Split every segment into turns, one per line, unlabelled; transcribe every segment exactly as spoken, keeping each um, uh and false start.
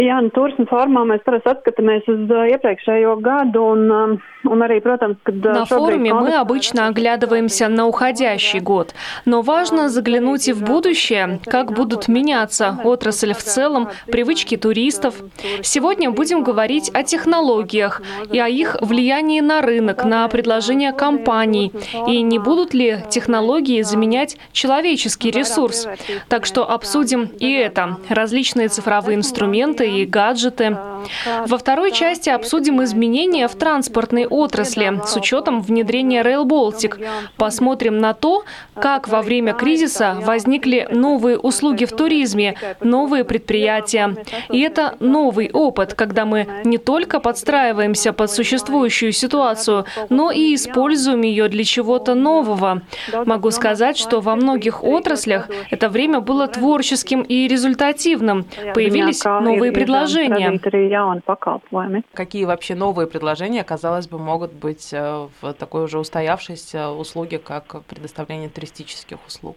Jā, nu, turisma formā mēs parasti atskatāmies uz iepriekšējo gadu un, un arī, protams, kad
на форуме мы обычно оглядываемся на уходящий год, но важно заглянуть и в будущее, как будут меняться отрасль в целом, привычки туристов. Сегодня будем говорить о технологиях и о их влиянии на рынок, на предложения компаний, и не будут ли технологии заменять человеческий ресурс. Так что обсудим и это, различные цифровые инструменты и гаджеты. Во второй части обсудим изменения в транспортной отрасли с учетом внедрения Rail Baltic. Посмотрим на то, как во время кризиса возникли новые услуги в туризме, новые предприятия. И это новый опыт, когда мы не только подстраиваемся под существующую ситуацию, но и используем ее для чего-то нового. Могу сказать, что во многих отраслях это время было творческим и результативным. Появились новые предложения.
Какие вообще новые предложения, казалось бы, могут быть в такой уже устоявшейся услуге, как предоставление туристических услуг?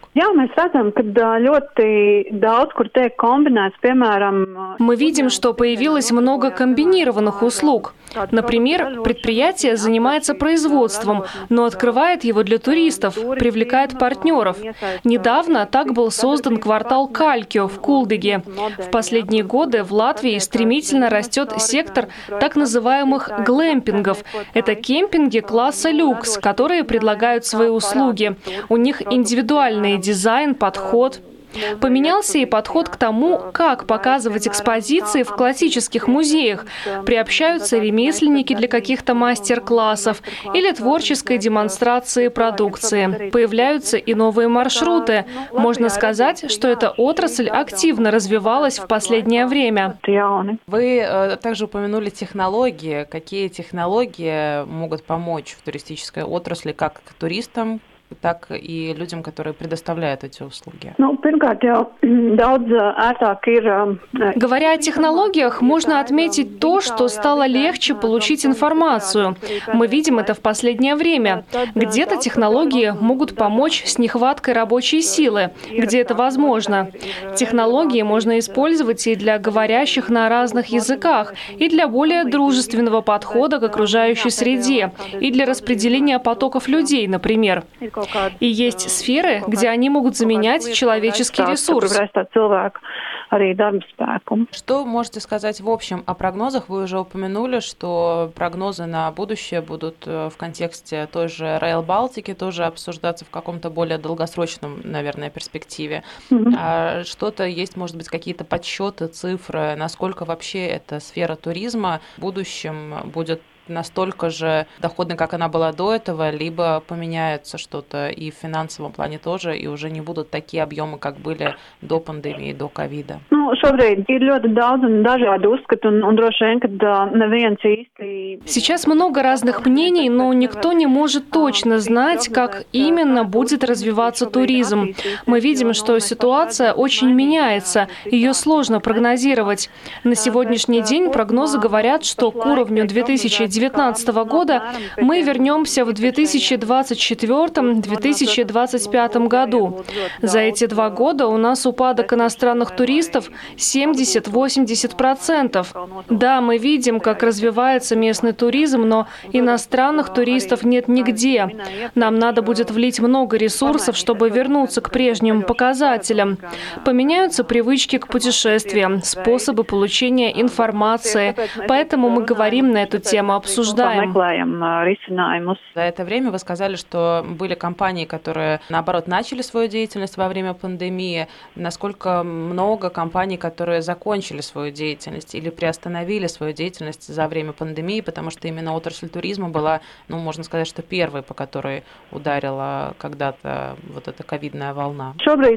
Мы видим, что появилось много комбинированных услуг. Например, предприятие занимается производством, но открывает его для туристов, привлекает партнеров. Недавно так был создан квартал Калькио в Кулдыге. В последние годы в Латвии стремительно растет сектор так называемых глэмпингов. Это кемпинги класса люкс, которые предлагают свои услуги. У них индивидуальный дизайн, подход. Поменялся и подход к тому, как показывать экспозиции в классических музеях. Приобщаются ремесленники для каких-то мастер-классов или творческой демонстрации продукции. Появляются и новые маршруты. Можно сказать, что эта отрасль активно развивалась в последнее время.
Вы э, также упомянули технологии. Какие технологии могут помочь в туристической отрасли как туристам, так и людям, которые предоставляют эти услуги?
Говоря о технологиях, можно отметить то, что стало легче получить информацию. Мы видим это в последнее время. Где-то технологии могут помочь с нехваткой рабочей силы, где это возможно. Технологии можно использовать и для говорящих на разных языках, и для более дружественного подхода к окружающей среде, и для распределения потоков людей, например. И есть сферы, где они могут заменять человеческий ресурс.
Что можете сказать в общем о прогнозах? Вы уже упомянули, что прогнозы на будущее будут в контексте той же Rail Baltic тоже обсуждаться в каком-то более долгосрочном, наверное, перспективе. Mm-hmm. А что-то есть, может быть, какие-то подсчеты, цифры, насколько вообще эта сфера туризма в будущем будет настолько же доходной, как она была до этого, либо поменяется что-то и в финансовом плане тоже, и уже не будут такие объемы, как были до пандемии, до ковида?
Сейчас много разных мнений, но никто не может точно знать, как именно будет развиваться туризм. Мы видим, что ситуация очень меняется, ее сложно прогнозировать. На сегодняшний день прогнозы говорят, что к уровню две тысячи девятнадцатого года мы вернемся в две тысячи двадцать четвёртом — две тысячи двадцать пятом году. За эти два года у нас упадок иностранных туристов семьдесят-восемьдесят процентов. Да, мы видим, как развивается местный туризм, но иностранных туристов нет нигде. Нам надо будет влить много ресурсов, чтобы вернуться к прежним показателям. Поменяются привычки к путешествиям, способы получения информации. Поэтому мы говорим на эту тему, обсуждаем.
За это время вы сказали, что были компании, которые, наоборот, начали свою деятельность во время пандемии. Насколько много компаний, которые закончили свою деятельность или приостановили свою деятельность за время пандемии, потому что именно отрасль туризма была, ну, можно сказать, что первой, по которой ударила когда-то вот эта ковидная волна?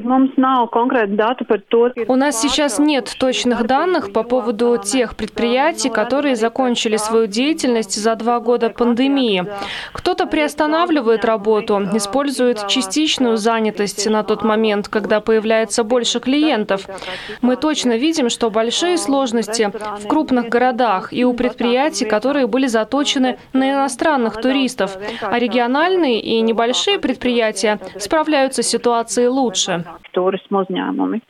У нас сейчас нет точных данных по поводу тех предприятий, которые закончили свою деятельность за два года пандемии. Кто-то приостанавливает работу, использует частичную занятость на тот момент, когда появляется больше клиентов. Мы точно видим, что большие сложности в крупных городах и у предприятий, которые были заточены на иностранных туристов, а региональные и небольшие предприятия справляются с ситуацией лучше.